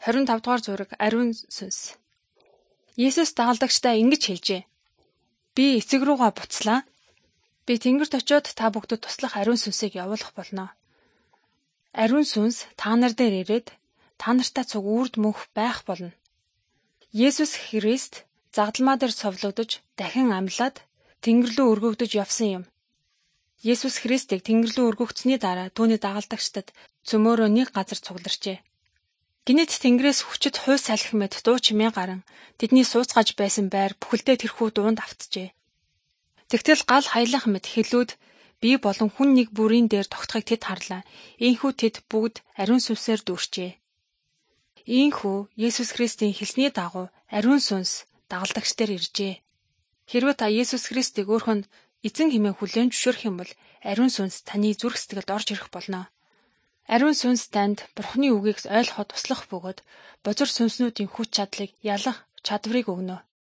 25 дугаар зураг ариун сүнс. Есүс дагалдагчдаа ингэж хэлжээ. Би эцэг рүүгээ буцлаа. Би тэнгэрт очиод та бүхдэд туслах ариун сүнсийг явуулах болно. Ариун сүнс та нар дээр ирээд та нартай цуг үрд мөнх байх болно. Есүс Христ загдлмаа дээр совлогдож дахин амьлаад тэнгэр рүү өргөгдөж явсан юм. Есүс Христийг тэнгэр рүү өргөгдсөний дараа түүний дагалдагчдад цөмөөрөө нэг газар цугларчээ. Гинэт тэнгэрээс хүчит хуй салхи мэт дуу чимээ гарan тэдний сууцгааж байсан байр бүхэлдээ тэрхүү дуунд автжээ. Тэгтэл гал хаялах мэт хэлүүд бие болон хүн нэг бүрийн дээр тогтхойг тэд харлаа. Ийхүү тэд бүгд ариун сүнсээр дүүрчээ. Ийхүү Есүс Христийн хэлсний дагуу ариун сүнс дагалдагч дээр иржээ. Хэрвээ та Есүс Христийг өөрхөн эзэн хэмээн хүлээн зөвшөөрөх юм бол ариун сүнс таны зүрх сэтгэлд орж ирэх болно. Ариун сүнс танд Бурхны үгийг ойлгоход туслах бөгөөд бозор сүнснүүдийн хүч чадлыг ялах чадварыг өгнө.